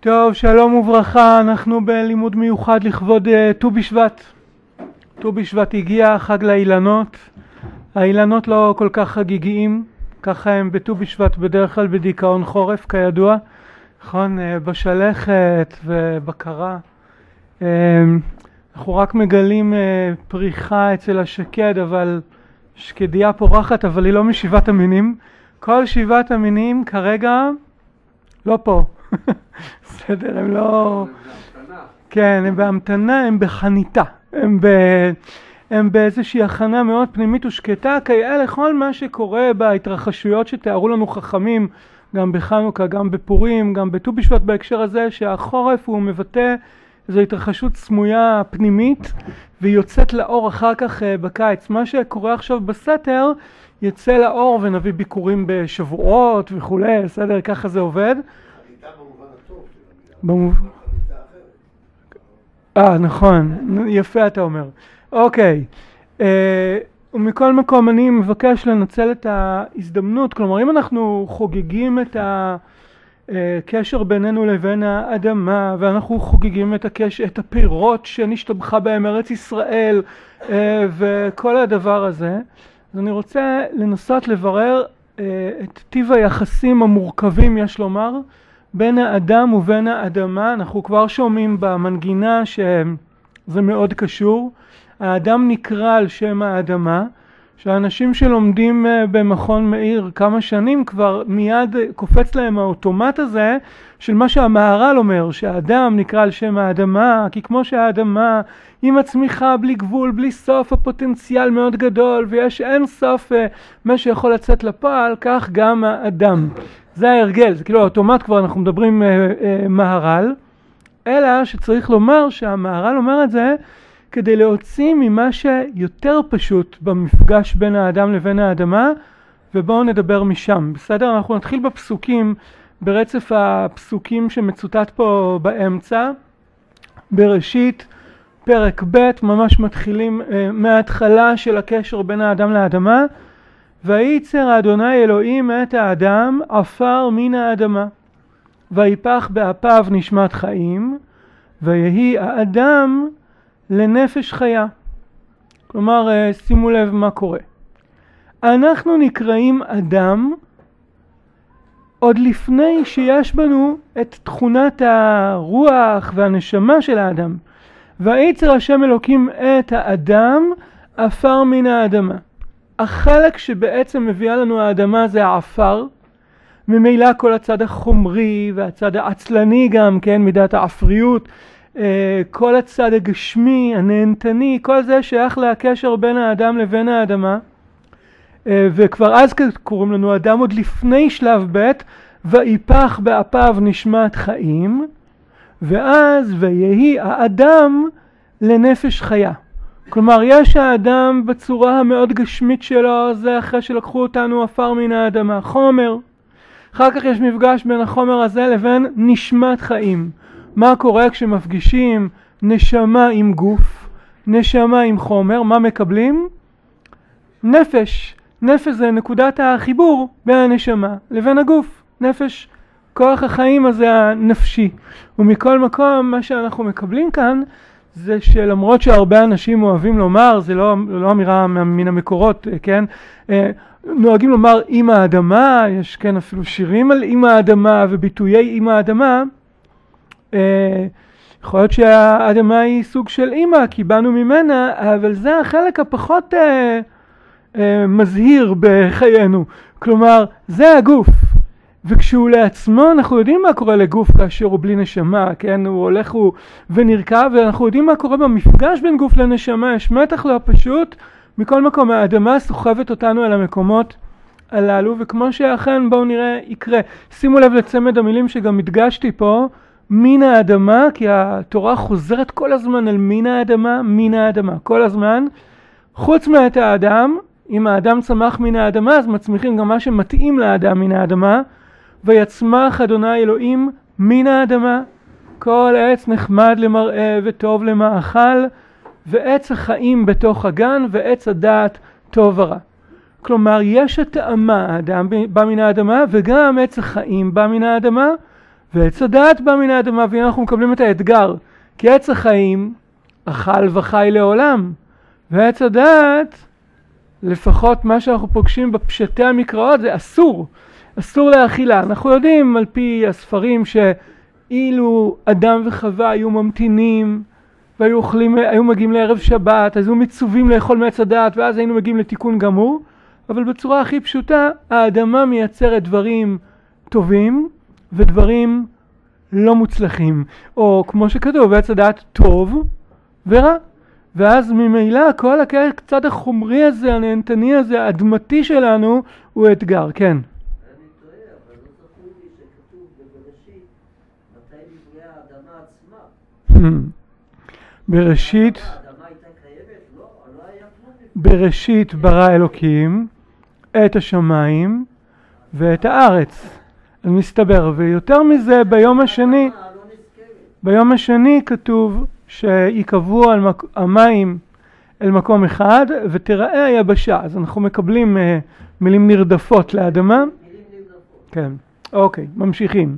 טוב, שלום וברכה, אנחנו בלימוד מיוחד לכבוד ט"ו בשבט. ט"ו בשבט הגיע, חג לאילנות. האילנות לא כל כך חגיגיים, ככה הם בט"ו בשבט בדרך כלל בדיכאון חורף כידוע, נכון? בשלכת ובקרה. אנחנו רק מגלים פריחה אצל השקד, אבל שקדיה פורחת, אבל היא לא משבעת המינים. כל שבעת המינים כרגע לא פה. בסדר, הם לא... כן, הם בהמתנה, הם בחניתה. הם באיזושהי הכנה מאוד פנימית ושקטה, כיאה לכל מה שקורה בהתרחשויות שתיארו לנו חכמים, גם בחנוכה, גם בפורים, גם בט"ו בשבט בהקשר הזה, שהחורף הוא מבטא איזו התרחשות סמויה פנימית, והיא יוצאת לאור אחר כך בקיץ. מה שקורה עכשיו בסתר, יצא לאור ונביא ביקורים בשבועות וכולי, בסדר, ככה זה עובד. במובן נכון, יפה אתה אומר. אוקיי, ומכל מקום אני מבקש לנצל את ההזדמנות, כלומר אם אנחנו חוגגים את הקשר בינינו לבין האדמה, ואנחנו חוגגים את הפירות שנשתבחה בהם ארץ ישראל, וכל הדבר הזה, אז אני רוצה לנסות לברר את טיב היחסים המורכבים, יש לומר, בין האדם ובין האדמה. אנחנו כבר שומעים במנגינה שזה מאוד קשור. האדם נקרא על שם האדמה, שהאנשים שלומדים במכון מאיר כמה שנים כבר מיד קופץ להם האוטומט הזה של מה שהמהר"ל אומר, שהאדם נקרא על שם האדמה, כי כמו שהאדמה עם הצמיחה בלי גבול, בלי סוף, הפוטנציאל מאוד גדול ויש אין סוף מה שיכול לצאת לפועל, כך גם האדם. זה ההרגל, זה כאילו האוטומט כבר אנחנו מדברים מהר"ל, אלא שצריך לומר שהמהר"ל אומר את זה כדי להוציא ממה שיותר פשוט במפגש בין האדם לבין האדמה, ובואו נדבר משם. בסדר? אנחנו נתחיל בפסוקים, ברצף הפסוקים שמצוטט פה באמצע, בראשית פרק ב', ממש מתחילים מההתחלה של הקשר בין האדם לאדמה, וייצר אדוני אלוהים את האדם עפר מן האדמה, ויפח באפיו נשמת חיים, ויהי האדם לנפש חיה. כלומר, שימו לב מה קורה. אנחנו נקראים אדם עוד לפני שיש בנו את תכונת הרוח והנשמה של האדם. וייצר השם אלוקים את האדם עפר מן האדמה. החלק שבעצם מביאה לנו האדמה זה העפר, ממילא כל הצד החומרי והצד העצלני גם, כן, מידת העפריות, כל הצד הגשמי, הנהנתני, כל זה שייך לקשר בין האדם לבין האדמה, וכבר אז קוראים לנו אדם עוד לפני שלב ב', ויפח באפיו נשמת חיים, ואז ויהי האדם לנפש חיה. כלומר, יש האדם בצורה המאוד גשמית שלו, זה אחרי שלקחו אותנו עפר מן האדמה, חומר. אחר כך יש מפגש בין החומר הזה לבין נשמת חיים. מה קורה כשמפגישים נשמה עם גוף, נשמה עם חומר, מה מקבלים? נפש. נפש זה נקודת החיבור בין הנשמה לבין הגוף. נפש, כוח החיים הזה הנפשי. ומכל מקום, מה שאנחנו מקבלים כאן, זה שלמרות שהרבה אנשים אוהבים לומר, זה לא אמירה מן המקורות, כן? נוהגים לומר עם האדמה, יש כן אפילו שירים על עם האדמה וביטויי עם האדמה. יכול להיות שהאדמה היא סוג של אימא, כי באנו ממנה, אבל זה החלק הפחות מזהיר בחיינו. כלומר, זה הגוף. וכשהוא לעצמו, אנחנו יודעים מה קורה לגוף כאשר הוא בלי נשמה, כן? הוא הולך ונרכב, ואנחנו יודעים מה קורה במפגש בין גוף לנשמה. יש מתח לא פשוט. מכל מקום, האדמה סוחבת אותנו אל המקומות הללו, וכמו שאכן בואו נראה יקרה. שימו לב לצמד המילים שגם הדגשתי פה, מן האדמה, כי התורה חוזרת כל הזמן על מן האדמה, מן האדמה, כל הזמן. חוץ מאת האדם, אם האדם צמח מן האדמה, אז מצמיחים גם מה שמתאים לאדם מן האדמה, ויצמח אדוני אלוהים מן האדמה, כל עץ נחמד למראה וטוב למאכל, ועץ החיים בתוך הגן, ועץ הדעת טוב ורע. כלומר, יש הטעמה, האדם בא מן האדמה, וגם עץ החיים בא מן האדמה, ועץ הדעת בא מן האדמה, והנה אנחנו מקבלים את האתגר. כי עץ החיים אכל וחי לעולם. ועץ הדעת, לפחות מה שאנחנו פוגשים בפשטי המקראות, זה אסור. אסור לאכילה. אנחנו יודעים על פי הספרים שאילו אדם וחווה היו ממתינים, והיו מגיעים לערב שבת, אז היו מצווים לאכול מעץ הדעת, ואז היינו מגיעים לתיקון גמור. אבל בצורה הכי פשוטה, האדמה מייצרת דברים טובים, ודברים לא מוצלחים. או כמו שכתוב, עץ הדעת טוב ורע. ואז ממילא כל הקצת החומרי הזה, הנהנתני הזה, האדמתי שלנו, הוא אתגר. כן. אני טועה, אבל לא זכור לי שכתוב בבראשית, מתי נבראה האדמה עצמה. בראשית, האדמה הייתה קיימת? לא היה כלום. בראשית ברא אלוקים את השמיים ואת הארץ. אז מסתבר, ויותר מזה ביום השני כתוב שיקבעו המים אל מקום אחד ותראה היבשה. אז אנחנו מקבלים מילים נרדפות לאדמה. כן, אוקיי, ממשיכים.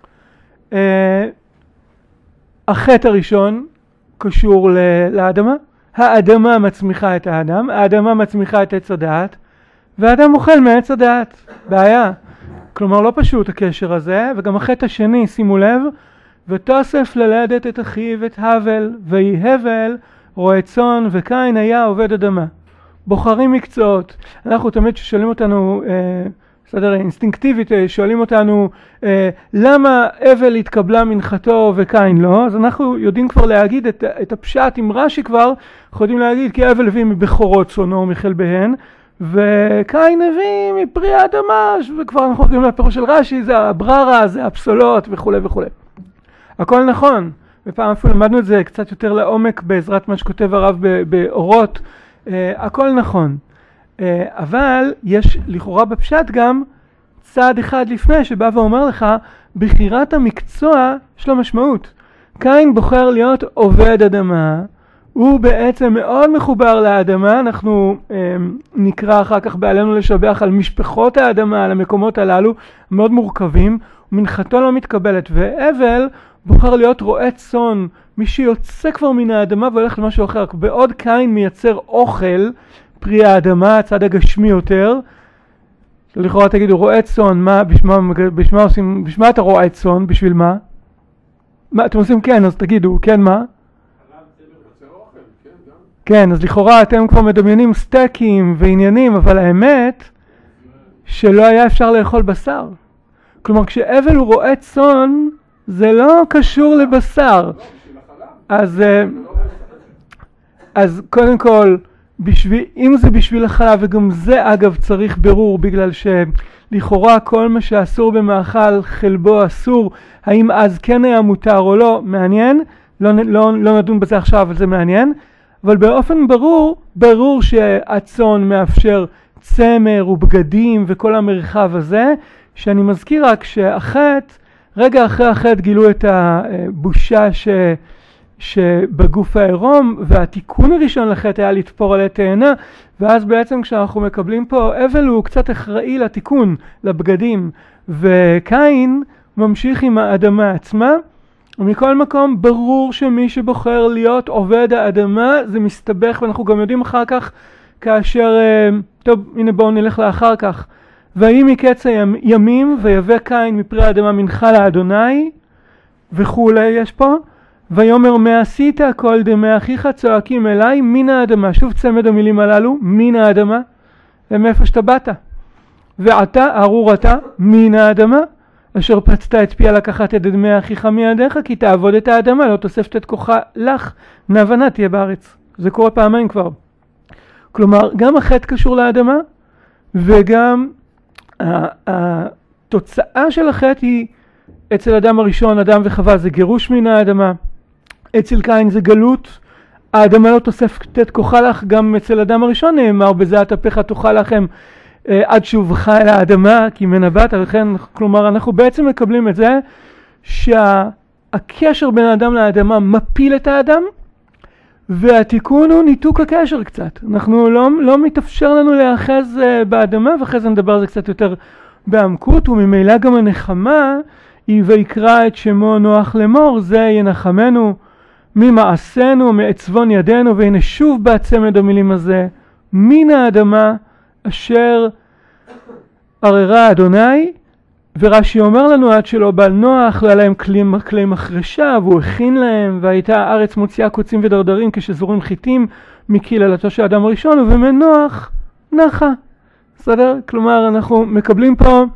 החטא הראשון קשור לאדמה. האדמה מצמיחה את האדם, האדמה מצמיחה את עץ הדעת, והאדם אוכל מעץ הדעת. בעיה. כלומר לא פשוט הקשר הזה, וגם החטא השני, שימו לב, ותוסף ללדת את אחיו את הבל, ויהי הבל רועה צאן, וקין היה עובד אדמה. בוחרים מקצועות. אנחנו תמיד ששואלים אותנו, אינסטינקטיבית, שואלים אותנו למה הבל התקבלה מנחתו וקין לא, אז אנחנו יודעים כבר להגיד את הפשט עם רש"י כבר, אנחנו יודעים להגיד כי הבל הביא מבכורות צאנו מחלביהן, וקין הביא מפרי האדמה, וכבר אנחנו יודעים לפירוש של רש"י, זה הבררה, זה הפסולות וכו' וכו'. הכל נכון, ופעם אפילו למדנו את זה קצת יותר לעומק בעזרת מה שכותב הרב באורות, הכל נכון. אבל יש לכאורה בפשט גם צעד אחד לפני שבא ואומר לך, בחירת המקצוע יש לה משמעות. קין בוחר להיות עובד אדמה, הוא בעצם מאוד מחובר לאדמה, אנחנו נקרא אחר כך בעלינו לשבח על משפחות האדמה, על המקומות הללו, מאוד מורכבים, ומנחתו לא מתקבלת, והבל בוחר להיות רועה צאן, מי שיוצא כבר מן האדמה והולך למשהו אחר, בעוד קין מייצר אוכל, פרי האדמה, הצד הגשמי יותר, לכאורה תגידו, רועה צאן, בשמה אתה רועה צאן, בשביל מה? מה אתם עושים? כן, אז תגידו, כן מה? כן, אז לכאורה אתם כבר מדמיינים סטייקים ועניינים, אבל האמת שלא היה אפשר לאכול בשר. כלומר, כשאבל הוא רועה צאן, זה לא קשור לבשר. אז קודם כל, אם זה בשביל החלב, וגם זה אגב צריך ברור, בגלל שלכאורה כל מה שאסור במאכל חלבו אסור, האם אז כן היה מותר או לא, מעניין, לא נדון בזה עכשיו, אבל זה מעניין. אבל באופן ברור שהצאן מאפשר צמר ובגדים וכל המרחב הזה, שאני מזכיר רק שהחטא, רגע אחרי החטא גילו את הבושה שבגוף העירום, והתיקון הראשון לחטא היה לתפור עלי תאנה, ואז בעצם כשאנחנו מקבלים פה, אבל הוא קצת אחראי לתיקון, לבגדים, וקין ממשיך עם האדמה עצמה, ומכל מקום ברור שמי שבוחר להיות עובד האדמה זה מסתבך, ואנחנו גם יודעים אחר כך כאשר, טוב הנה בואו נלך לאחר כך, ויהי מקץ הימים ויבא קין מפרי האדמה מנחה לאדוני וכולי יש פה, ויאמר מה עשית כל דמי אחיך צועקים אליי מן האדמה, שוב צמד המילים הללו, מן האדמה, ומאיפה שאתה באת, ועתה ארור אתה מן האדמה, אשר פצת את פיה לקחת את דמי אחיך מידיך, כי תעבוד את האדמה, לא תוספת את כוחה לך, נאבנה תהיה בארץ. זה קורה פעמיים כבר. כלומר, גם החטא קשור לאדמה, וגם התוצאה של החטא היא, אצל אדם הראשון, אדם וחווה, זה גירוש מן האדמה. אצל קין זה גלות, האדמה לא תוספת את כוחה לך, גם אצל אדם הראשון נאמר, בזה אטפך תאכל לכם, עד שובך אל האדמה, כי מנבאת, לכן, כלומר, אנחנו בעצם מקבלים את זה, שהקשר בין האדם לאדמה מפיל את האדם, והתיקון הוא ניתוק הקשר קצת. אנחנו לא מתאפשר לנו להאחז באדמה, ואחרי זה נדבר על זה קצת יותר בעמקות, וממילא גם הנחמה ויקרא את שמו נוח לאמור, זה ינחמנו ממעשינו, מעצבון ידינו, והנה שוב בצמד המילים הזה, מן האדמה אשר עררה אדוני. ורש"י אומר לנו עד שלא בא נוח, לא היה להם כלי מחרשה, והוא הכין להם, והייתה הארץ מוציאה קוצים ודרדרים כשזורים חיטים מקללתו של האדם הראשון, ובמנוח נחה. בסדר? כלומר, אנחנו מקבלים פה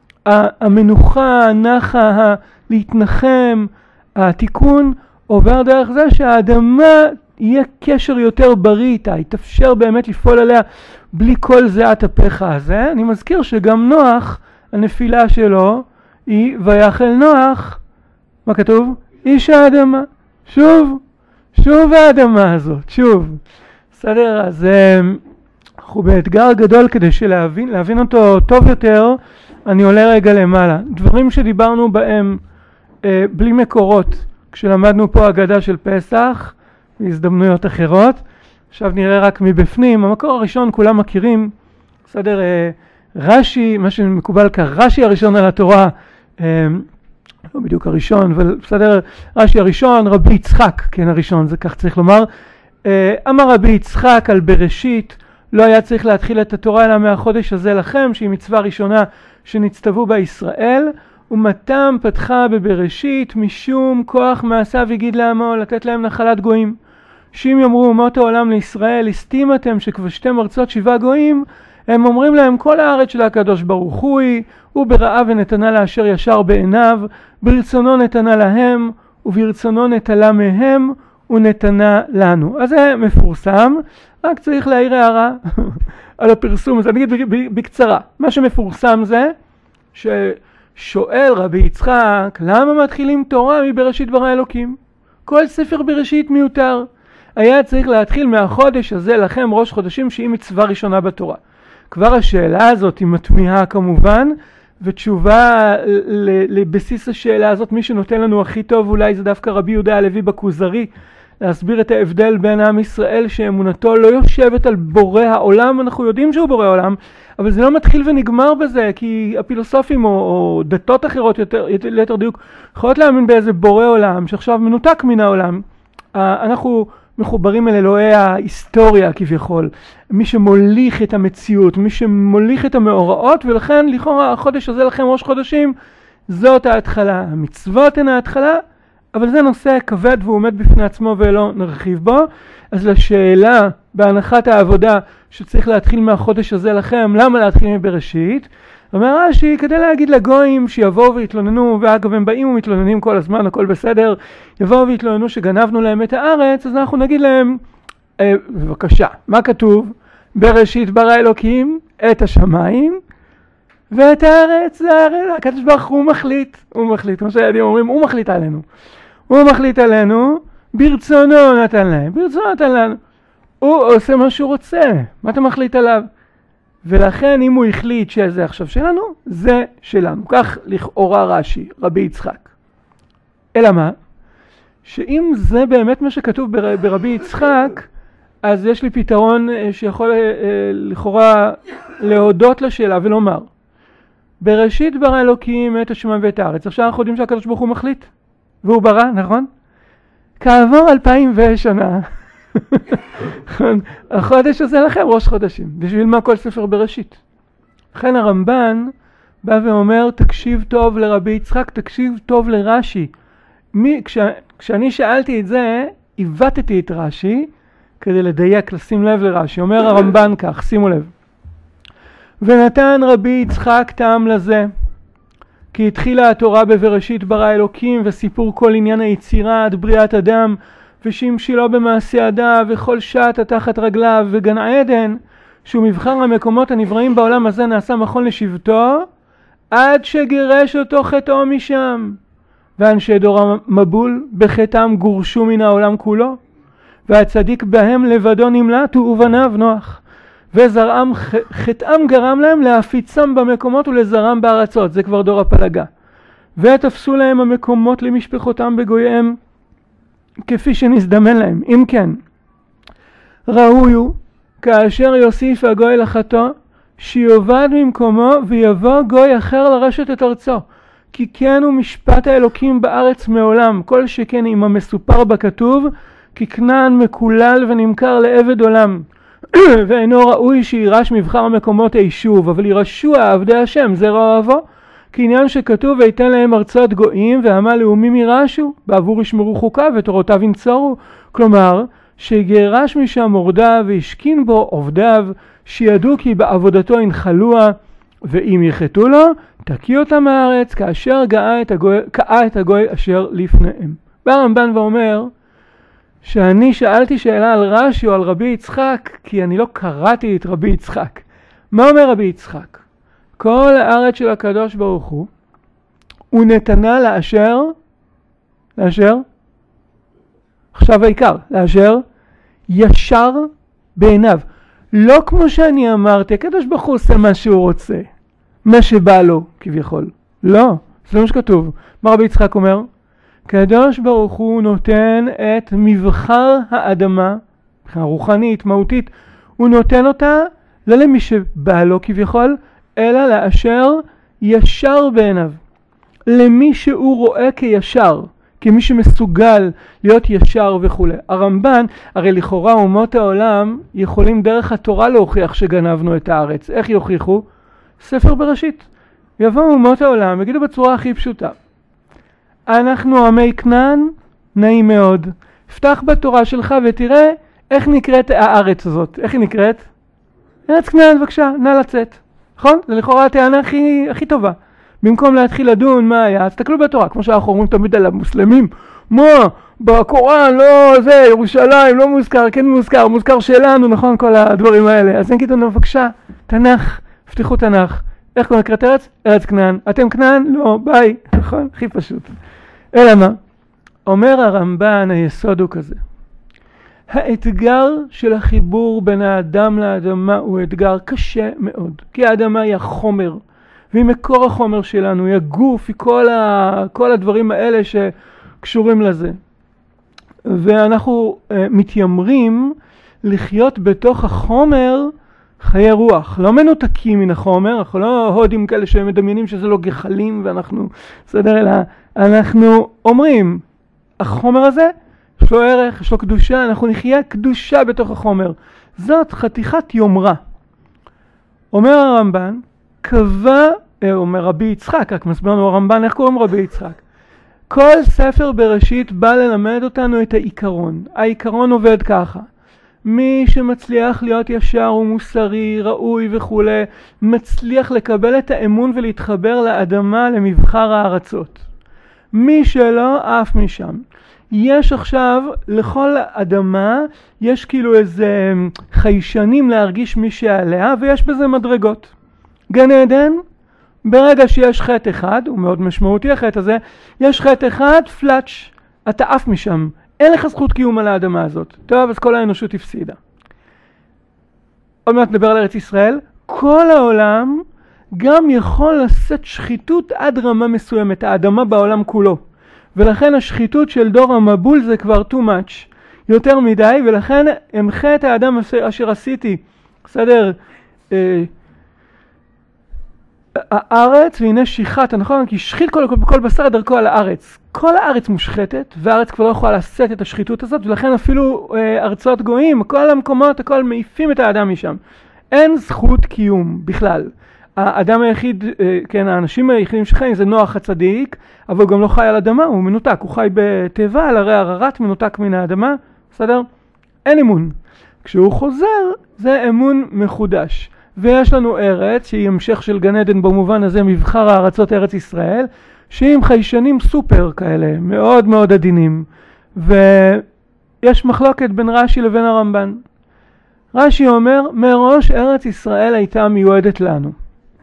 המנוחה, הנחה, להתנחם, התיקון עובר דרך זה שהאדמה יהיה קשר יותר בריא איתה, יתאפשר באמת לפעול עליה בלי כל זיעת הפכה הזה. אני מזכיר שגם נוח, הנפילה שלו היא ויחל נוח, מה כתוב? איש האדמה. שוב האדמה הזאת, שוב. בסדר? אז אנחנו באתגר גדול כדי להבין אותו טוב יותר. אני עולה רגע למעלה. דברים שדיברנו בהם בלי מקורות, כשלמדנו פה אגדה של פסח, בהזדמנויות אחרות. עכשיו נראה רק מבפנים. המקור הראשון כולם מכירים, בסדר? רש"י, מה שמקובל כרש"י הראשון על התורה, לא בדיוק הראשון, אבל בסדר, רש"י הראשון, רבי יצחק, כן הראשון, זה כך צריך לומר. אמר רבי יצחק על בראשית, לא היה צריך להתחיל את התורה אלא מהחודש הזה לכם, שהיא מצווה ראשונה שנצטוו בה ישראל, ומתם פתחה בבראשית משום כוח מעשיו הגיד לעמו לתת להם נחלת גויים. שאם יאמרו אומות העולם לישראל, הסתים אתם שכבשתם ארצות 7 גויים, הם אומרים להם כל הארץ של הקדוש ברוך הוא ברעב ונתנה לאשר ישר בעיניו, ברצונו נתנה להם וברצונו נטלה מהם ונתנה לנו. אז זה מפורסם, רק צריך להעיר הערה על הפרסום. אז אני אגיד בקצרה, מה שמפורסם זה ששואל רבי יצחק, למה מתחילים תורה מבראשית ברא אלוקים? כל ספר בראשית מיותר. היה צריך להתחיל מהחודש הזה לכם ראש חודשים שהיא מצווה ראשונה בתורה. כבר השאלה הזאת היא מתמיהה כמובן, ותשובה לבסיס השאלה הזאת, מי שנותן לנו הכי טוב אולי זה דווקא רבי יהודה הלוי בכוזרי, להסביר את ההבדל בין עם ישראל שאמונתו לא יושבת על בורא העולם, אנחנו יודעים שהוא בורא העולם, אבל זה לא מתחיל ונגמר בזה, כי הפילוסופים או דתות אחרות יותר דיוק, יכולות להאמין באיזה בורא עולם שעכשיו מנותק מן העולם. אנחנו מחוברים אל אלוהי ההיסטוריה כביכול, מי שמוליך את המציאות, מי שמוליך את המאורעות, ולכן לכאורה החודש הזה לכם ראש חודשים, זאת ההתחלה. המצוות הן ההתחלה, אבל זה נושא כבד והוא עומד בפני עצמו ולא נרחיב בו. אז לשאלה בהנחת העבודה שצריך להתחיל מהחודש הזה לכם, למה להתחיל מבראשית? אומר רש"י, כדי להגיד לגויים שיבואו והתלוננו, ואגב הם באים ומתלוננים כל הזמן, הכל בסדר, יבואו והתלוננו שגנבנו להם את הארץ, אז אנחנו נגיד להם, בבקשה, מה כתוב? בראשית ברא אלוקים את השמיים ואת הארץ, זה הארץ, הקדוש ברוך הוא מחליט, כמו שהילדים אומרים, הוא מחליט עלינו, ברצונו נתן להם, הוא עושה מה שהוא רוצה, מה אתה מחליט עליו? ולכן אם הוא החליט שזה עכשיו שלנו, זה שלנו. כך לכאורה רש"י, רבי יצחק. אלא מה? שאם זה באמת מה שכתוב ברבי יצחק, אז יש לי פתרון שיכול לכאורה להודות לשאלה ולומר, בראשית ברא אלוקים את השמיים ואת הארץ. עכשיו אנחנו יודעים שהקדוש ברוך הוא מחליט, והוא ברא, נכון? כעבור 2000 שנה, החודש הזה לכם ראש חודשים. בשביל מה כל ספר בראשית? לכן הרמב"ן בא ואומר, תקשיב טוב לרבי יצחק, תקשיב טוב לרש"י. כשאני שאלתי את זה, עיוותתי את רש"י, כדי לדייק, לשים לב לרש"י. אומר הרמב"ן כך, שימו לב. ונתן רבי יצחק טעם לזה, כי התחילה התורה בבראשית ברא אלוקים, וסיפור כל עניין היצירה עד בריאת אדם, ושמשילו במעשה ידיו, וכל שעת תחת רגליו, וגן עדן, שהוא מבחר המקומות הנבראים בעולם הזה, נעשה מכון לשבטו, עד שגירש אותו חטאו משם. ואנשי דור המבול בחטאם גורשו מן העולם כולו, והצדיק בהם לבדו נמלט ובניו נוח. וזרעם חטאם גרם להם להפיצם במקומות ולזרעם בארצות, זה כבר דור הפלגה. ותפסו להם המקומות למשפחותם בגוייהם, כפי שנזדמן להם. אם כן, ראוי הוא, כאשר יוסיף הגוי לחטוא, שיובד ממקומו ויבוא גוי אחר לרשת את ארצו. כי כן הוא משפט האלוקים בארץ מעולם, כל שכן עם המסופר בכתוב, כי כנען מקולל ונמכר לעבד עולם, ואינו ראוי שירש מבחר המקומות היישוב, אבל ירשו עבדי השם, זה אוהבו, כי עניין שכתוב ויתן להם ארצות גויים, ועמה לאומים ירשו, בעבור ישמרו חוקיו ותורותיו ינצורו. כלומר, שיגרש משם מורדיו וישכין בו עובדיו, שידעו כי בעבודתו ינחלוה, ואם יחטאו לו, תקיא אותם מהארץ, כאשר קאה את הגוי אשר לפניהם. בא הרמב"ן ואומר, שאני שאלתי שאלה על רש"י או על רבי יצחק, כי אני לא קראתי את רבי יצחק. מה אומר רבי יצחק? כל הארץ של הקדוש ברוך הוא נתנה לאשר, עכשיו העיקר, לאשר ישר בעיניו. לא כמו שאני אמרתי, הקדוש ברוך הוא עושה מה שהוא רוצה, מה שבא לו כביכול. לא, זה לא מה שכתוב. מה רבי יצחק אומר? הקדוש ברוך הוא נותן את מבחר האדמה, רוחנית, מהותית, הוא נותן אותה לא למי שבא לו כביכול, אלא לאשר ישר בעיניו. למי שהוא רואה כישר, כמי שמסוגל להיות ישר וכו'. הרמב"ן, הרי לכאורה אומות העולם יכולים דרך התורה להוכיח שגנבנו את הארץ. איך יוכיחו? ספר בראשית. יבואו אומות העולם, יגידו בצורה הכי פשוטה. אנחנו עמי כנען, נעים מאוד. פתח בתורה שלך ותראה איך נקראת הארץ הזאת. איך היא נקראת? ארץ כנען, בבקשה, נא לצאת. נכון? זה לכאורה הטענה הכי טובה. במקום להתחיל לדון מה היה, תסתכלו בתורה, כמו שאנחנו אומרים תמיד על המוסלמים. מה? בקוראן לא זה, ירושלים לא מוזכר, כן מוזכר שלנו, נכון? כל הדברים האלה. אז נגיד לנו בבקשה, תנ"ך, פתחו תנ"ך. איך קוראים נקראת ארץ? ארץ כנען. אתם כנען? לא, ביי. נכון? הכי פשוט. אלא מה? אומר הרמב"ן, היסוד הוא כזה. האתגר של החיבור בין האדם לאדמה הוא אתגר קשה מאוד. כי האדמה היא החומר, והיא מקור החומר שלנו, היא הגוף, היא כל הדברים האלה שקשורים לזה. ואנחנו מתיימרים לחיות בתוך החומר חיי רוח, לא מנותקים מן החומר, אנחנו לא הודים כאלה שמדמיינים שזה לא גחלים ואנחנו, בסדר, אלא אנחנו אומרים, החומר הזה יש לו ערך, יש לו קדושה, אנחנו נחיה קדושה בתוך החומר. זאת חתיכת יומרה. אומר הרמב"ן, קבע, אומר רבי יצחק, רק מסביר לנו הרמב"ן, איך קוראים רבי יצחק? כל ספר בראשית בא ללמד אותנו את העיקרון. העיקרון עובד ככה. מי שמצליח להיות ישר ומוסרי, ראוי וכו', מצליח לקבל את האמון ולהתחבר לאדמה, למבחר הארצות. מי שלא, אף משם. יש עכשיו, לכל אדמה, יש כאילו איזה חיישנים להרגיש מי שעליה, ויש בזה מדרגות. גן עדן, ברגע שיש חטא אחד, הוא מאוד משמעותי החטא הזה, יש חטא אחד, פלאץ', אתה עף משם. אין לך זכות קיום על האדמה הזאת. טוב, אז כל האנושות הפסידה. עוד מעט נדבר על ארץ ישראל. כל העולם גם יכול לשאת שחיתות עד רמה מסוימת, האדמה בעולם כולו. ולכן השחיתות של דור המבול זה כבר too much, יותר מדי, ולכן אמחה את האדם אשר עשיתי. בסדר? הארץ, והנה שיחת, נכון? כי שחית כל בשר דרכו על הארץ. כל הארץ מושחתת, והארץ כבר לא יכולה לשאת את השחיתות הזאת, ולכן אפילו ארצות גויים, כל המקומות, הכל מעיפים את האדם משם. אין זכות קיום בכלל. האדם היחיד, כן, האנשים היחידים שחיים זה נוח הצדיק, אבל הוא גם לא חי על אדמה, הוא מנותק, הוא חי בטבע, על הרי הררת, מנותק מן האדמה, בסדר? אין אמון. כשהוא חוזר, זה אמון מחודש. ויש לנו ארץ, שהיא המשך של גן עדן במובן הזה, מבחר הארצות ארץ ישראל, שהיא עם חיישנים סופר כאלה, מאוד מאוד עדינים. ויש מחלוקת בין רש"י לבין הרמב"ן. רש"י אומר, מראש ארץ ישראל הייתה מיועדת לנו.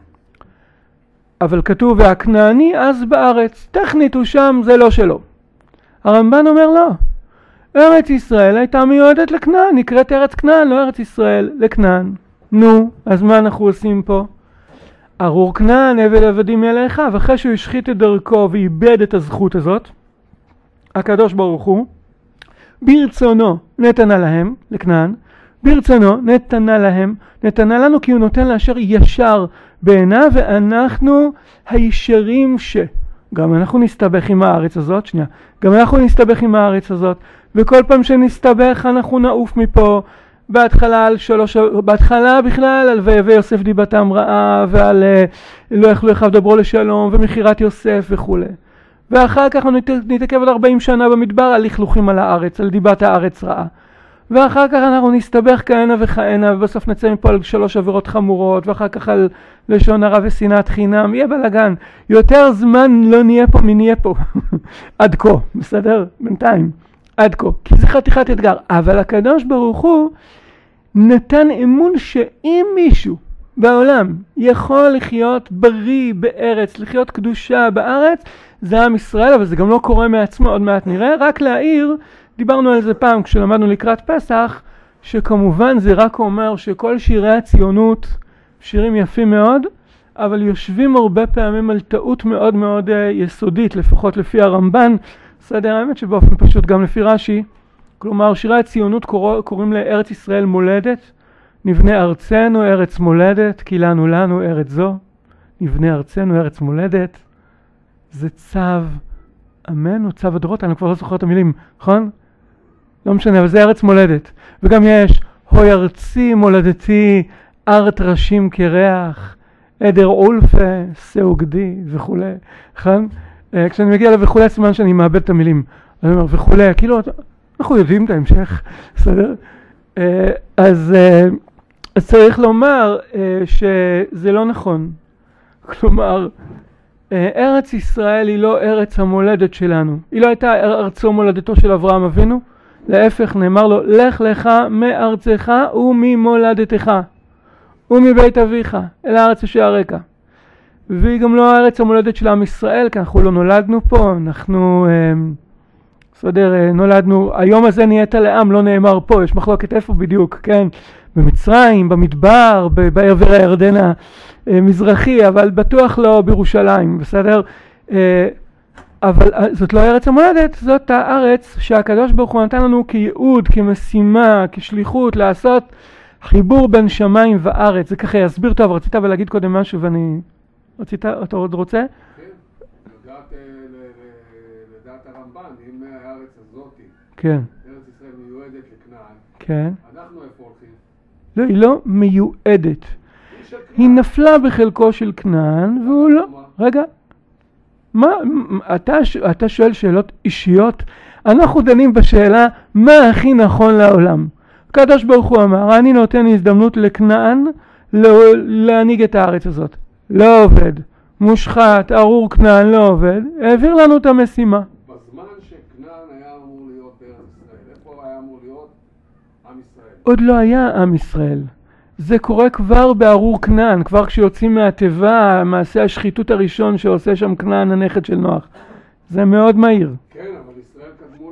אבל כתוב, והכנעני אז בארץ, טכנית הוא שם, זה לא שלו. הרמב"ן אומר לא. ארץ ישראל הייתה מיועדת לכנען, נקראת ארץ כנען, לא ארץ ישראל, לכנען. נו, אז מה אנחנו עושים פה? ארור כנען, עבד עבדים יהיה לאחיו, אחרי שהוא השחית את דרכו ואיבד את הזכות הזאת, הקדוש ברוך הוא, ברצונו נתנה להם, לכנען, ברצונו נתנה לנו כי הוא נותן לאשר ישר בעיניו, ואנחנו הישרים גם אנחנו נסתבך עם הארץ הזאת, שנייה, גם אנחנו נסתבך עם הארץ הזאת, וכל פעם שנסתבך אנחנו נעוף מפה, בהתחלה בכלל על ויבא יוסף דיבתם רעה, ועל לא יכלו אחיו דברו לשלום, ומכירת יוסף וכו'. ואחר כך נתעכב עוד 40 שנה במדבר על לכלוכים על הארץ, על דיבת הארץ רעה. ואחר כך אנחנו נסתבך כהנה וכהנה, ובסוף נצא מפה על 3 עבירות חמורות, ואחר כך על לשון הרע ושנאת חינם, יהיה בלגן. יותר זמן לא נהיה פה מנהיה פה. עד כה, בסדר? בינתיים. עד כה. כי זה חתיכת אתגר. אבל הקדוש ברוך הוא נתן אמון שאם מישהו בעולם יכול לחיות בריא בארץ, לחיות קדושה בארץ, זה עם ישראל, אבל זה גם לא קורה מעצמו, עוד מעט נראה. רק להעיר, דיברנו על זה פעם כשלמדנו לקראת פסח, שכמובן זה רק אומר שכל שירי הציונות, שירים יפים מאוד, אבל יושבים הרבה פעמים על טעות מאוד מאוד יסודית, לפחות לפי הרמב"ן, בסדר, האמת שבאופן פשוט גם לפי רש"י, כלומר שירי הציונות קוראים לארץ ישראל מולדת, נבנה ארצנו ארץ מולדת, כי לנו ארץ זו, נבנה ארצנו ארץ מולדת, זה צו אמן או צו הדורות, אני כבר לא זוכר את המילים, נכון? לא משנה, אבל זה ארץ מולדת. וגם יש הוי ארצי מולדתי, ארת ראשים כריח, עדר אולפה, סאוגדי וכו'. נכון? כשאני מגיע לה וכו', סימן שאני מאבד את המילים. אני אומר וכו', כאילו, אנחנו יודעים את ההמשך, בסדר? אז צריך לומר שזה לא נכון. כלומר, ארץ ישראל היא לא ארץ המולדת שלנו. היא לא הייתה ארצו מולדתו של אברהם אבינו. להפך, נאמר לו, לך לך מארצך וממולדתך ומבית אביך אל הארץ אשר אראך. והיא גם לא הארץ המולדת של עם ישראל, כי אנחנו לא נולדנו פה, אנחנו נולדנו, היום הזה נהיית לעם, לא נאמר פה, יש מחלוקת איפה בדיוק, כן? במצרים, במדבר, בעבר הירדן המזרחי, אבל בטוח לא בירושלים, בסדר? אבל זאת לא ארץ המולדת, זאת הארץ שהקדוש ברוך הוא נתן לנו כייעוד, כמשימה, כשליחות, לעשות חיבור בין שמיים וארץ. זה ככה יסביר טוב, רצית אבל להגיד קודם משהו ואני... רצית, אתה עוד רוצה? כן, לדעת הרמב"ן, אם הארץ הזאת, כן. ארץ ישראל מיועדת לכנען, כן. אנחנו איפה הולכים? לא, היא לא מיועדת. היא נפלה בחלקו של כנען, והוא לא... רגע. מה, אתה שואל שאלות אישיות? אנחנו דנים בשאלה מה הכי נכון לעולם. הקדוש ברוך הוא אמר, אני נותן הזדמנות לכנען להנהיג את הארץ הזאת. לא עובד. מושחת, ארור כנען לא עובד. העביר לנו את המשימה. בזמן שכנען היה אמור להיות בארץ ישראל, איפה היה אמור להיות עם ישראל? עוד לא היה עם ישראל. זה קורה כבר בארור כנען, כבר כשיוצאים מהטבע, מעשה השחיתות הראשון שעושה שם כנען הנכד של נוח. זה מאוד מהיר. כן, אבל ישראל קדמו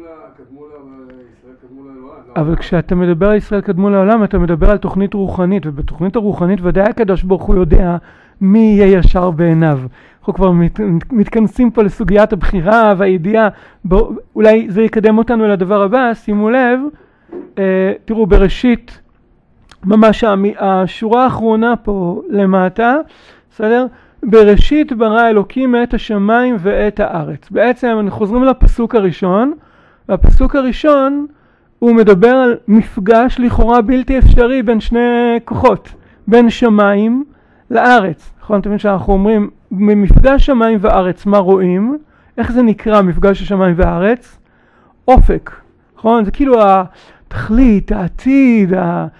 לעולם. אבל כשאתה מדבר על ישראל קדמו לעולם, אתה מדבר על תוכנית רוחנית, ובתוכנית הרוחנית ודאי הקדוש ברוך הוא יודע מי יהיה ישר בעיניו. אנחנו כבר מתכנסים פה לסוגיית הבחירה והידיעה, אולי זה יקדם אותנו לדבר הבא, שימו לב, תראו בראשית, ממש השורה האחרונה פה למטה, בסדר? בראשית ברא אלוקים את השמיים ואת הארץ. בעצם אנחנו חוזרים לפסוק הראשון, והפסוק הראשון הוא מדבר על מפגש לכאורה בלתי אפשרי בין שני כוחות, בין שמיים לארץ. נכון? אתם יודעים שאנחנו אומרים, במפגש שמיים וארץ מה רואים? איך זה נקרא מפגש השמיים וארץ? אופק. נכון? זה כאילו התכלית, העתיד,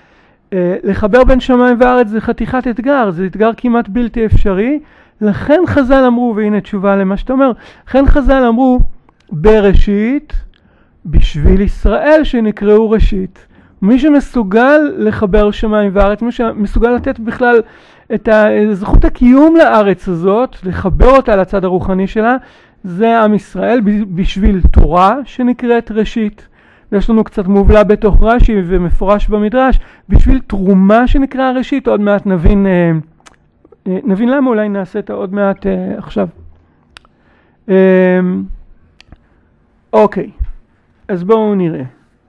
לחבר בין שמיים וארץ זה חתיכת אתגר, זה אתגר כמעט בלתי אפשרי. לכן חז"ל אמרו, והנה תשובה למה שאתה אומר, לכן חז"ל אמרו בראשית, בשביל ישראל שנקראו ראשית. מי שמסוגל לחבר שמיים וארץ, מי שמסוגל לתת בכלל את זכות הקיום לארץ הזאת, לחבר אותה לצד הרוחני שלה, זה עם ישראל, בשביל תורה שנקראת ראשית. ויש לנו קצת מובלע בתוך רש"י ומפורש במדרש, בשביל תרומה שנקרא ראשית, עוד מעט נבין למה, אולי נעשה את עוד מעט עכשיו. אוקיי, אז בואו נראה.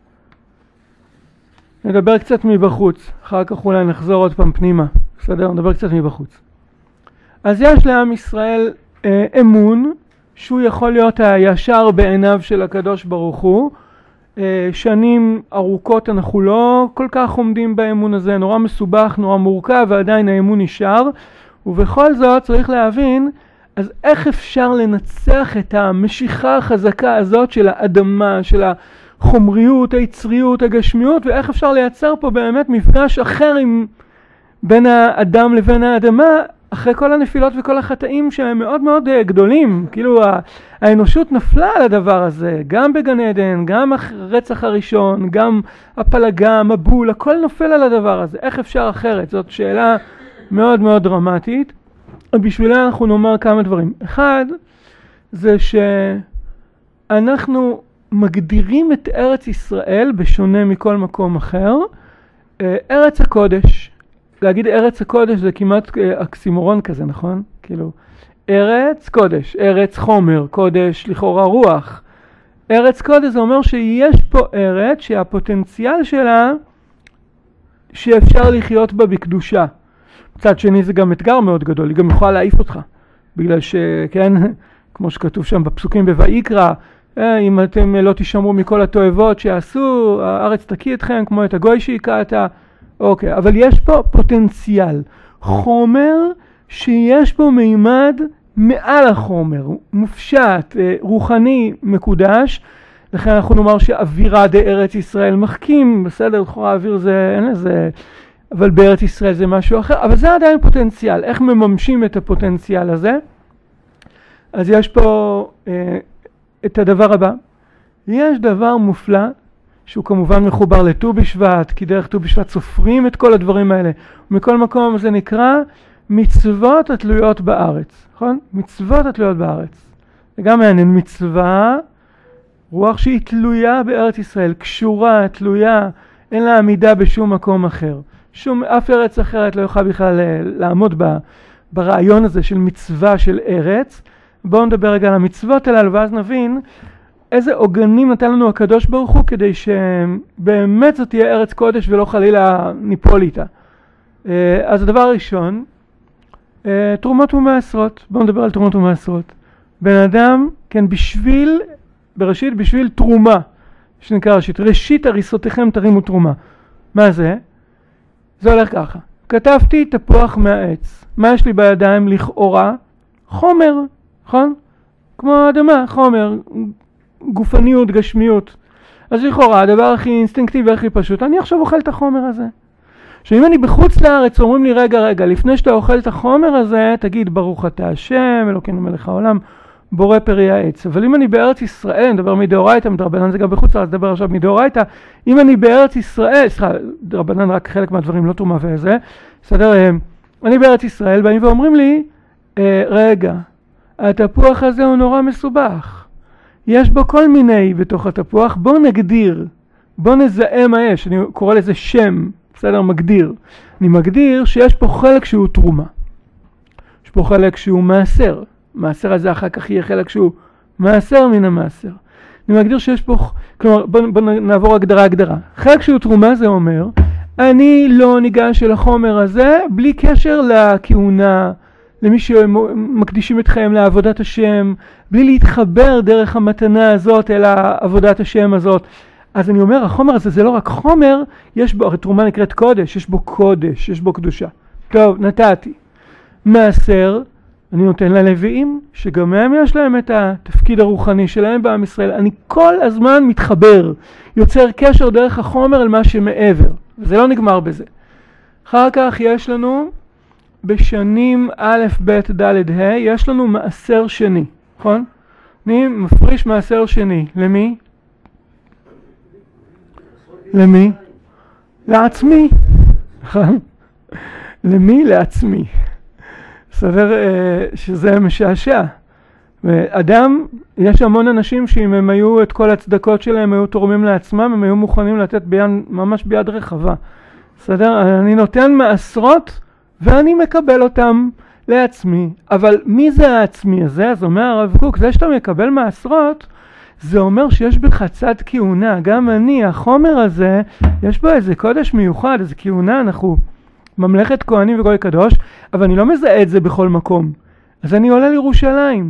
נדבר קצת מבחוץ, אחר כך אולי נחזור עוד פעם פנימה, בסדר? נדבר קצת מבחוץ. אז יש לעם ישראל אמון שהוא יכול להיות הישר בעיניו של הקדוש ברוך הוא. שנים ארוכות אנחנו לא כל כך עומדים באמון הזה, נורא מסובך, נורא מורכב, ועדיין האמון נשאר. ובכל זאת צריך להבין, אז איך אפשר לנצח את המשיכה החזקה הזאת של האדמה, של החומריות, היצריות, הגשמיות, ואיך אפשר לייצר פה באמת מפגש אחר בין האדם לבין האדמה, אחרי כל הנפילות וכל החטאים שהם מאוד מאוד גדולים. כאילו האנושות נפלה על הדבר הזה, גם בגן עדן, גם הרצח הראשון, גם הפלגה, המבול, הכל נופל על הדבר הזה. איך אפשר אחרת? זאת שאלה מאוד מאוד דרמטית. בשבילה אנחנו נאמר כמה דברים. אחד, זה שאנחנו מגדירים את ארץ ישראל בשונה מכל מקום אחר. ארץ הקודש. להגיד ארץ הקודש זה כמעט אקסימורון כזה, נכון? כאילו, ארץ קודש, ארץ חומר, קודש לכאורה רוח. ארץ קודש זה אומר שיש פה ארץ שהפוטנציאל שלה שאפשר לחיות בה בקדושה. מצד שני זה גם אתגר מאוד גדול, היא גם יכולה להעיף אותך. בגלל שכן, כמו שכתוב שם בפסוקים בויקרא, אם אתם לא תשמרו מכל התועבות שעשו, הארץ תקיא אתכם כמו את הגוי שהיקעת. אוקיי, אבל יש פה פוטנציאל, חומר שיש פה מימד מעל החומר, מופשט, רוחני, מקודש. לכן אנחנו נאמר שאווירה בארץ ישראל מחכים, בסדר, לכאורה האוויר זה, אין לזה, אבל בארץ ישראל זה משהו אחר, אבל זה עדיין פוטנציאל. איך מממשים את הפוטנציאל הזה? אז יש פה את הדבר הבא. יש דבר מופלא, שהוא כמובן מחובר לט"ו בשבט, כי דרך ט"ו בשבט סופרים את כל הדברים האלה. ומכל מקום זה נקרא מצוות התלויות בארץ, נכון? מצוות התלויות בארץ. זה גם מעניין, מצווה, רוח שהיא תלויה בארץ ישראל, קשורה, תלויה, אין לה עמידה בשום מקום אחר. אף ארץ אחרת לא יוכל בכלל לעמוד ברעיון הזה של מצווה של ארץ. בואו נדבר רגע על המצוות הללו, ואז נבין איזה עוגנים נתן לנו הקדוש ברוך הוא כדי שבאמת זאת תהיה ארץ קודש ולא חלילה ניפול איתה. אז הדבר הראשון, תרומות ומעשרות. בואו נדבר על תרומות ומעשרות. בן אדם, כן, בראשית בשביל תרומה, שנקרא ראשית. ראשית הריסותיכם תרימו תרומה. מה זה? זה הולך ככה. כתבתי תפוח מהעץ. מה יש לי בידיים לכאורה? חומר, נכון? כמו אדמה, חומר. גופניות, גשמיות. אז לכאורה, הדבר הכי אינסטינקטיבי והכי פשוט, אני עכשיו אוכל את החומר הזה. שאם אני בחוץ לארץ, אומרים לי, רגע, לפני שאתה אוכל את החומר הזה, תגיד, ברוך אתה השם, אלוקינו מלך העולם, בורא פרי העץ. אבל אם אני בארץ ישראל, נדבר מדאורייתא, מדרבנן זה גם בחוץ לארץ, נדבר עכשיו מדאורייתא, אם אני בארץ ישראל, דרבנן רק חלק מהדברים, לא תרומה וזה, בסדר, אני בארץ ישראל, באים ואומרים לי, רגע, התפוח הזה הוא נורא מסובך. יש בו כל מיני בתוך התפוח, בוא נגדיר, בוא נזהה מה יש, אני קורא לזה שם, בסדר, מגדיר. אני מגדיר שיש פה חלק שהוא תרומה. יש פה חלק שהוא מעשר. מעשר הזה אחר כך יהיה חלק שהוא מעשר מן המעשר. אני מגדיר שיש פה, כלומר, בוא נעבור הגדרה. חלק שהוא תרומה זה אומר, אני לא ניגש אל החומר הזה בלי קשר לכהונה, למי שמקדישים את חיים לעבודת השם, בלי להתחבר דרך המתנה הזאת אל עבודת השם הזאת. אז אני אומר, החומר הזה זה לא רק חומר, יש בו, התרומה נקראת קודש, יש בו קודש, יש בו קדושה. טוב, נתתי. מעשר, אני נותן ללוויים, שגם הם יש להם את התפקיד הרוחני שלהם בעם ישראל. אני כל הזמן מתחבר, יוצר קשר דרך החומר על מה שמעבר. וזה לא נגמר בזה. אחר כך יש לנו, בשנים א', ב', ד', ה', יש לנו מעשר שני, נכון? אני מפריש מעשר שני. למי? למי? לעצמי. למי? לעצמי. סדר שזה משעשע. אדם, יש המון אנשים שאם הם היו את כל הצדקות שלהם, היו תורמים לעצמם, הם היו מוכנים לתת ממש ביד רחבה. בסדר? אני נותן מעשרות ואני מקבל אותם לעצמי. אבל מי זה העצמי הזה? אז אומר הרב קוק, זה שאתה מקבל מעשרות, זה אומר שיש בך צד כהונה. גם אני, החומר הזה, יש בו איזה קודש מיוחד, איזה כהונה, אנחנו ממלכת כהנים וגוי קדוש, אבל אני לא מזהה את זה בכל מקום. אז אני עולה לירושלים,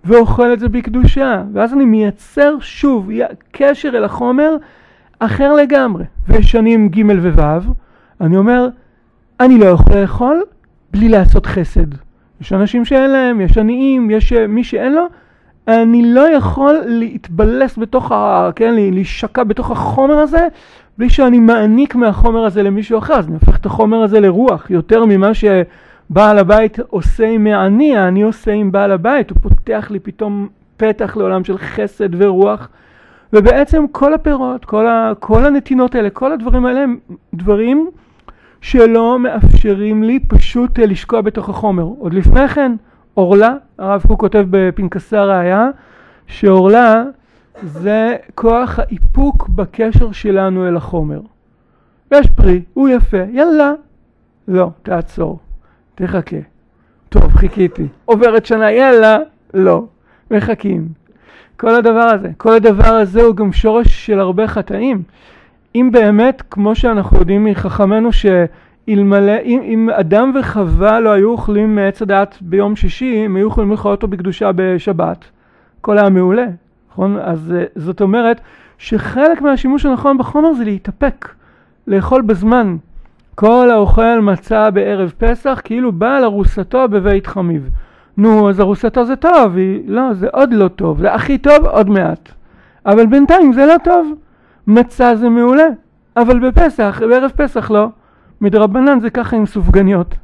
ואוכל את זה בקדושה, ואז אני מייצר שוב קשר אל החומר אחר לגמרי. ושנים ג' וו', אני אומר, אני לא יכול לאכול בלי לעשות חסד. יש אנשים שאין להם, יש עניים, יש מי שאין לו, אני לא יכול להתבלס בתוך, להישקע בתוך החומר הזה, בלי שאני מעניק מהחומר הזה למישהו אחר. אז אני הופך את החומר הזה לרוח, יותר ממה שבעל הבית עושה עם העני, אני עושה עם בעל הבית. הוא פותח לי פתאום פתח לעולם של חסד ורוח, ובעצם כל הפירות, כל הנתינות האלה, כל הדברים האלה הם דברים שלא מאפשרים לי פשוט לשקוע בתוך החומר. עוד לפני כן, אורלה, הרב קוק כותב בפנקסי הראיה, שאורלה זה כוח האיפוק בקשר שלנו אל החומר. יש פרי, הוא יפה, יאללה. לא, תעצור, תחכה. טוב, חיכיתי. עוברת שנה, יאללה. לא, מחכים. כל הדבר הזה הוא גם שורש של הרבה חטאים. אם באמת, כמו שאנחנו יודעים מחכמנו, אם אדם וחווה לא היו אוכלים מעץ הדעת ביום שישי, הם היו יכולים לאכול אותו בקדושה בשבת. הכל היה מעולה. נכון? אז זאת אומרת שחלק מהשימוש הנכון בחומר זה להתאפק, לאכול בזמן. כל האוכל מצא בערב פסח כאילו בא לרוסתו בבית חמיב. נו, אז הרוסתו זה טוב, לא, זה עוד לא טוב, זה הכי טוב עוד מעט. אבל בינתיים זה לא טוב. מצא זה מעולה, אבל בפסח, בערב פסח לא. מדרבנן זה ככה עם סופגניות.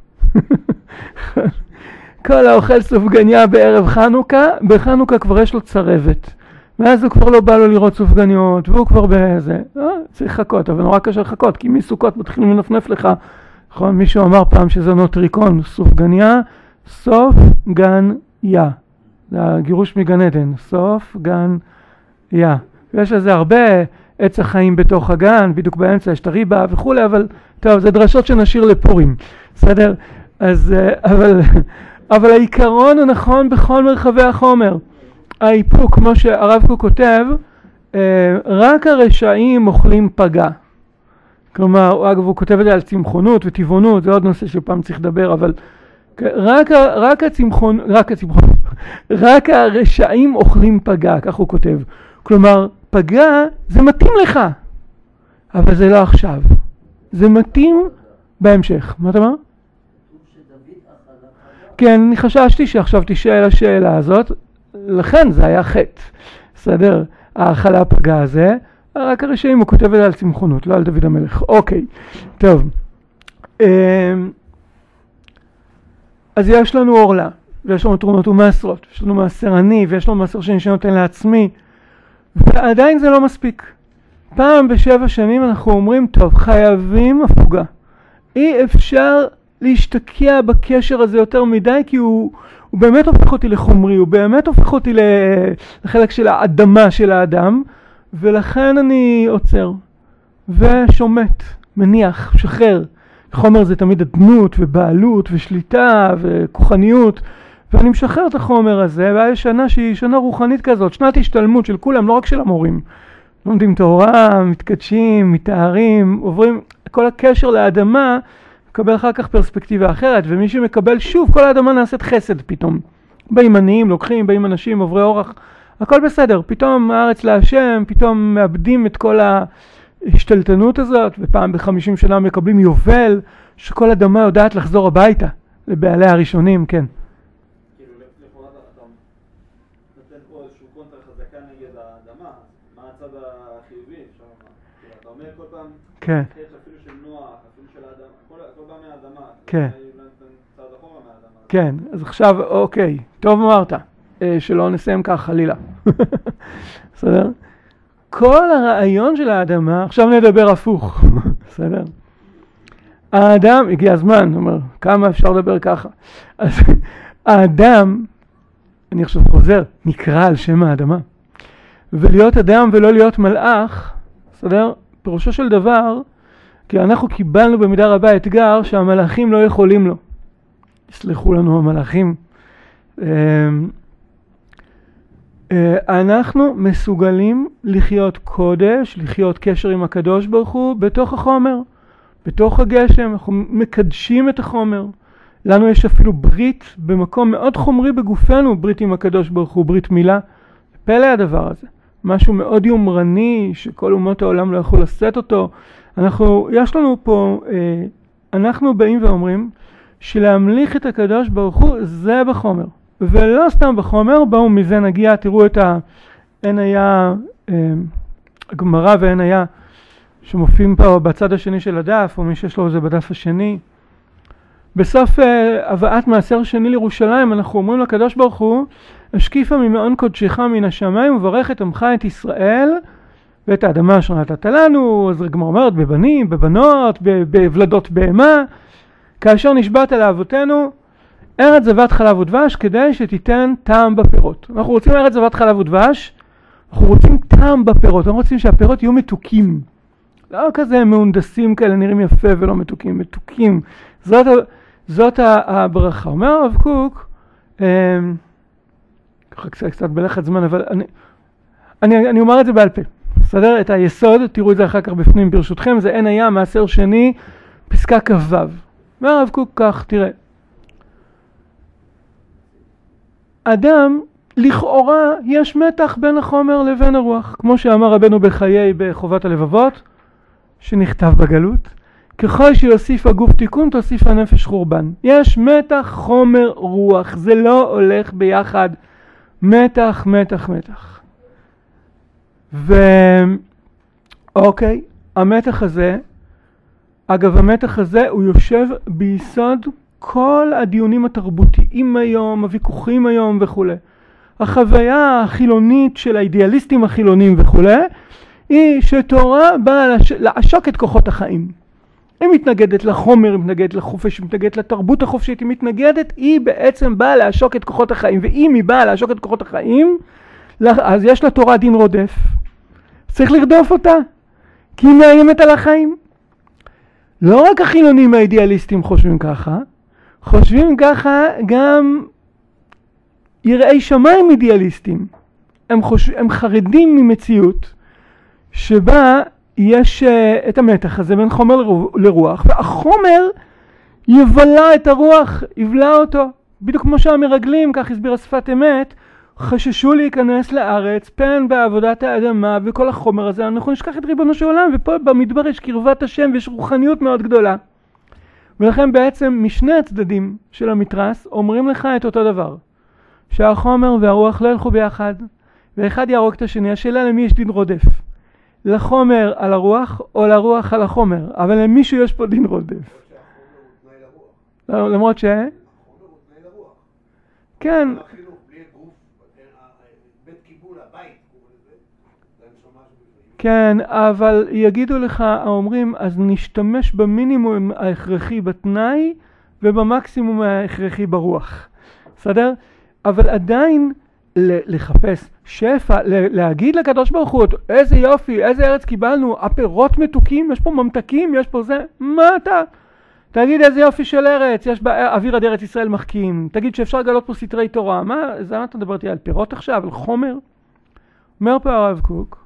כל האוכל סופגניה בערב חנוכה, בחנוכה כבר יש לו צרבת. ואז הוא כבר לא בא לו לראות סופגניות, והוא כבר בזה. צריך לחכות, אבל נורא קשה לחכות, כי מסוכות מתחילים לנפנף לך. נכון, מישהו אמר פעם שזה נוטריקון, סופגניה, סוף גן יא. זה הגירוש מגן עדן, סוף גן יא. ויש לזה הרבה עץ החיים בתוך הגן, בדיוק באמצע יש את הריבה וכו', אבל טוב, זה דרשות שנשאיר לפורים. בסדר? אז, אבל העיקרון הנכון בכל מרחבי החומר. האיפוק, כמו שהרב קוק כותב, רק הרשעים אוכלים פגע. כלומר, אגב, הוא כותב את זה על צמחונות וטבעונות, זה עוד נושא שפעם צריך לדבר, אבל רק הרשעים אוכלים פגע, כך הוא כותב. כלומר, פגע זה מתאים לך, אבל זה לא עכשיו. זה מתאים בהמשך. מה אתה אומר? כן, אני חששתי שעכשיו תשאל השאלה הזאת, לכן זה היה חטא. בסדר? האכלה הפגע הזה, רק הרשעים הוא כותב את זה על צמחונות, לא על דוד המלך. אוקיי, טוב. אז יש לנו אורלה, ויש לנו תרונות ומעשרות, יש לנו מעשר עני, ויש לנו מעשר שאני נותן לעצמי, ועדיין זה לא מספיק. פעם ב7 שנים אנחנו אומרים, טוב, חייבים הפוגה. אי אפשר להשתקיע בקשר הזה יותר מדי, כי הוא באמת הופך אותי לחומרי, הוא באמת הופך אותי לחלק של האדמה של האדם, ולכן אני עוצר, ושומט, מניח, שחרר. חומר זה תמיד אדנות ובעלות ושליטה וכוחניות, ואני משחרר את החומר הזה, והיש שנה שהיא שנה רוחנית כזאת, שנת השתלמות של כולם, לא רק של המורים. לומדים תורה, מתקדשים, מתארים, עוברים, כל הקשר לאדמה, מקבל אחר כך פרספקטיבה אחרת, ומי שמקבל שוב, כל האדמה נעשית חסד פתאום. באים עניים, לוקחים, באים אנשים, עוברי אורח, הכל בסדר. פתאום הארץ להשם, פתאום מאבדים את כל ההשתלטנות הזאת, ופעם ב50 שנה מקבלים יובל, שכל אדמה יודעת לחזור הביתה, לבעלי הראשונים, כן. כאילו, לכאורה אתה נותן פה איזשהו קונטר חזקה נגד האדמה, מה הצד החיובי? אתה אומר כל פעם, כן. אפילו של נוח, אפילו של האדמה, כל בא מהאדמה. כן. צד אחורה מהאדמה. כן, אז עכשיו, אוקיי, טוב אמרת, שלא נסיים כך חלילה. בסדר? כל הרעיון של האדמה, עכשיו נדבר הפוך, בסדר? האדם, הגיע הזמן, אומר, כמה אפשר לדבר ככה? אז האדם, אני עכשיו חוזר, נקרא על שם האדמה. ולהיות אדם ולא להיות מלאך, בסדר? פירושו של דבר, כי אנחנו קיבלנו במידה רבה אתגר שהמלאכים לא יכולים לו. יסלחו לנו המלאכים. אנחנו מסוגלים לחיות קודש, לחיות קשר עם הקדוש ברוך הוא בתוך החומר, בתוך הגשם. אנחנו מקדשים את החומר. לנו יש אפילו ברית במקום מאוד חומרי בגופנו, ברית עם הקדוש ברוך הוא, ברית מילה. פלא הדבר הזה. משהו מאוד יומרני, שכל אומות העולם לא יכול לשאת אותו. יש לנו פה, אנחנו באים ואומרים, שלהמליך את הקדוש ברוך הוא זה בחומר. ולא סתם בחומר, בואו מזה נגיע, תראו את אין היה, הגמרא ואין היה, שמופיעים פה בצד השני של הדף, או מי שיש לו זה בדף השני. בסוף הבאת מעשר שני לירושלים, אנחנו אומרים לקדוש ברוך הוא, השקיפה ממעון קודשך מן השמיים, וברך את עמך את ישראל, ואת האדמה אשר נתת לנו. אז הגמרא אומרת, בבנים, בבנות, בוולדות בהמה, כאשר נשבעת לאבותינו, ארץ זבת חלב ודבש, כדי שתיתן טעם בפירות. אנחנו רוצים ארץ זבת חלב ודבש, אנחנו רוצים טעם בפירות, אנחנו רוצים שהפירות יהיו מתוקים. לא כזה מהונדסים כאלה, נראים יפה ולא מתוקים, מתוקים. זאת הברכה. אומר הרב קוק, ככה קצת בלחץ זמן, אבל אני אומר את זה בעל פה. בסדר? את היסוד, תראו את זה אחר כך בפנים ברשותכם, זה אין היה מעשר שני, פסקה כ"ו. אומר הרב קוק כך, תראה. אדם, לכאורה, יש מתח בין החומר לבין הרוח. כמו שאמר רבנו בחיי בחובת הלבבות, שנכתב בגלות. ככל שיוסיף הגוף תיקון, תוסיף הנפש חורבן. יש מתח חומר רוח. זה לא הולך ביחד. מתח, מתח, מתח. אוקיי, המתח הזה, אגב, המתח הזה הוא יושב ביסוד כל הדיונים התרבותיים היום, הוויכוחים היום וכו'. החוויה החילונית של האידיאליסטים החילונים וכו', היא שתורה באה לעשוק את כוחות החיים. היא מתנגדת לחומר, היא מתנגדת לחופש, היא מתנגדת לתרבות החופשית, היא מתנגדת, היא בעצם באה לעשוק את כוחות החיים. ואם היא באה לעשוק את כוחות החיים, אז יש לה תורה דין רודף. צריך לרדוף אותה, כי היא מאיימת על החיים. לא רק החילונים האידיאליסטים חושבים ככה, חושבים ככה גם יראי שמיים אידיאליסטים. הם חרדים ממציאות שבה יש את המתח הזה בין חומר לרוח, והחומר יבלע את הרוח, יבלע אותו. בדיוק כמו שהמרגלים, כך הסביר השפת אמת, חששו להיכנס לארץ, פן בעבודת האדמה וכל החומר הזה, אנחנו נשכח את ריבונו של עולם, ופה במדבר יש קרבת השם ויש רוחניות מאוד גדולה. ולכן בעצם משני הצדדים של המתרס אומרים לך את אותו דבר, שהחומר והרוח לא ילכו ביחד, ואחד יהרוג את השני. השאלה למי יש דין רודף, לחומר על הרוח או לרוח על החומר, אבל למישהו יש פה דין רודף. למרות כן, כן, אבל יגידו לך, האומרים, אז נשתמש במינימום ההכרחי בתנאי, ובמקסימום ההכרחי ברוח. בסדר? אבל עדיין לחפש שפע, להגיד לקדוש ברוך הוא, איזה יופי, איזה ארץ קיבלנו, הפירות מתוקים, יש פה ממתקים, יש פה זה, מה אתה? תגיד איזה יופי של ארץ, יש בה אוויר עד ארץ ישראל מחכים, תגיד שאפשר לגלות פה סתרי תורה, מה, זה מה אתה מדברתי על פירות עכשיו, על חומר? אומר פה הרב קוק,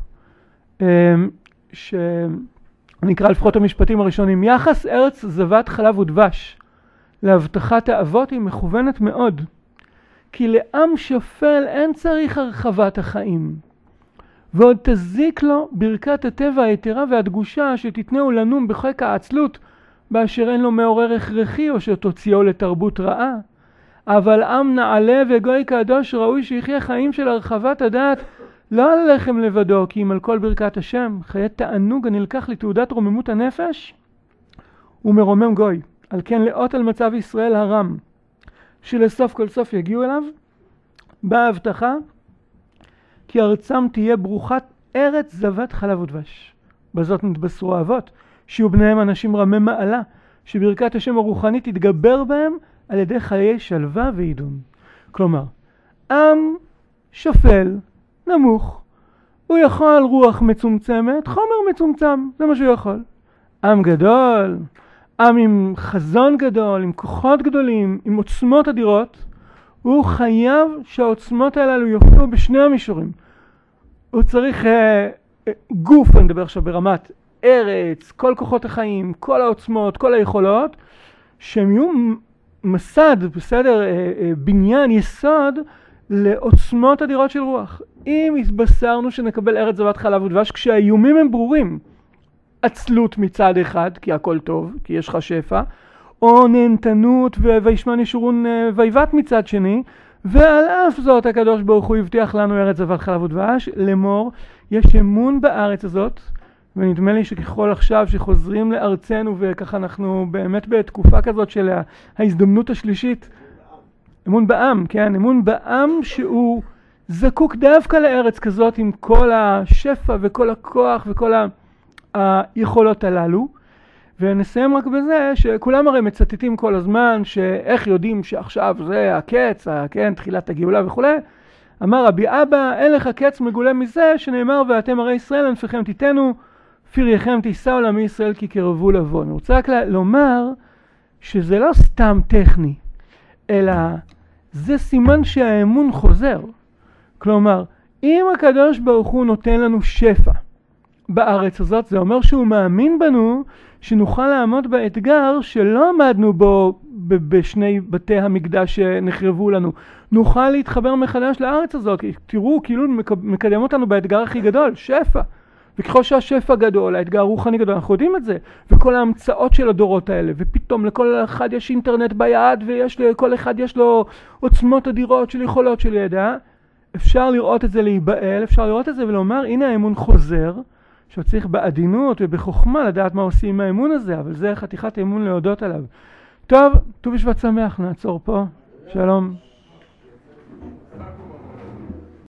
שנקרא לפחות המשפטים הראשונים, יחס ארץ זבת חלב ודבש להבטחת האבות היא מכוונת מאוד, כי לעם שפל אין צריך הרחבת החיים, ועוד תזיק לו ברכת הטבע היתרה והדגושה שתתנהו לנום בחק העצלות באשר אין לו מעורר הכרחי או שתוציאו לתרבות רעה. אבל עם נעלה וגוי קדוש ראוי שיחיה חיים של הרחבת הדעת, לא על הלחם לבדו, כי אם על כל ברכת השם, חיי תענוג הנלקח לתעודת רוממות הנפש, ומרומם גוי. על כן לאות על מצב ישראל הרם, שלסוף כל סוף יגיעו אליו, באה הבטחה, כי ארצם תהיה ברוכת ארץ זבת חלב ודבש. בזאת נתבשרו האבות, שיהיו בניהם אנשים רמי מעלה, שברכת השם הרוחנית תתגבר בהם על ידי חיי שלווה ועידון. כלומר, עם שפל, נמוך, הוא יכול רוח מצומצמת, חומר מצומצם, זה מה שהוא יכול. עם גדול, עם עם חזון גדול, עם כוחות גדולים, עם עוצמות אדירות, הוא חייב שהעוצמות האלה יופיעו בשני המישורים. הוא צריך גוף, אני מדבר עכשיו ברמת ארץ, כל כוחות החיים, כל העוצמות, כל היכולות, שהם יהיו מסד, בסדר, בניין, יסוד, לעוצמות אדירות של רוח. אם התבשרנו שנקבל ארץ זבת חלב ודבש, כשהאיומים הם ברורים, עצלות מצד אחד, כי הכל טוב, כי יש לך שפע, או נהנתנות וישמן ישורון ויבת מצד שני, ועל אף זאת הקדוש ברוך הוא הבטיח לנו ארץ זבת חלב ודבש, לאמור, יש אמון בארץ הזאת, ונדמה לי שככל עכשיו שחוזרים לארצנו, וככה אנחנו באמת בתקופה כזאת של ההזדמנות השלישית, אמון בעם, כן, אמון בעם שהוא זקוק דווקא לארץ כזאת עם כל השפע וכל הכוח וכל היכולות הללו. ונסיים רק בזה שכולם הרי מצטטים כל הזמן שאיך יודעים שעכשיו זה הקץ, כן, תחילת הגאולה וכו'. אמר רבי אבא, אין לך קץ מגולה מזה שנאמר ואתם הרי ישראל ענפיכם תיתנו, פרייכם תישאו לעמי ישראל כי קרבו לבוא. אני רוצה רק לומר שזה לא סתם טכני, אלא זה סימן שהאמון חוזר. כלומר, אם הקדוש ברוך הוא נותן לנו שפע בארץ הזאת, זה אומר שהוא מאמין בנו שנוכל לעמוד באתגר שלא עמדנו בו בשני בתי המקדש שנחרבו לנו. נוכל להתחבר מחדש לארץ הזאת. תראו, כאילו מקדם אותנו באתגר הכי גדול, שפע. וככל שהשפע גדול, האתגר הרוחני גדול, אנחנו יודעים את זה. וכל ההמצאות של הדורות האלה, ופתאום לכל אחד יש אינטרנט ביד, ולכל אחד יש לו עוצמות אדירות של יכולות של ידע. אפשר לראות את זה להיבעל, אפשר לראות את זה ולומר, הנה האמון חוזר, שצריך בעדינות ובחוכמה לדעת מה עושים עם האמון הזה, אבל זה חתיכת אמון להודות עליו. טוב, ט"ו בשבט שמח, נעצור פה. שלום.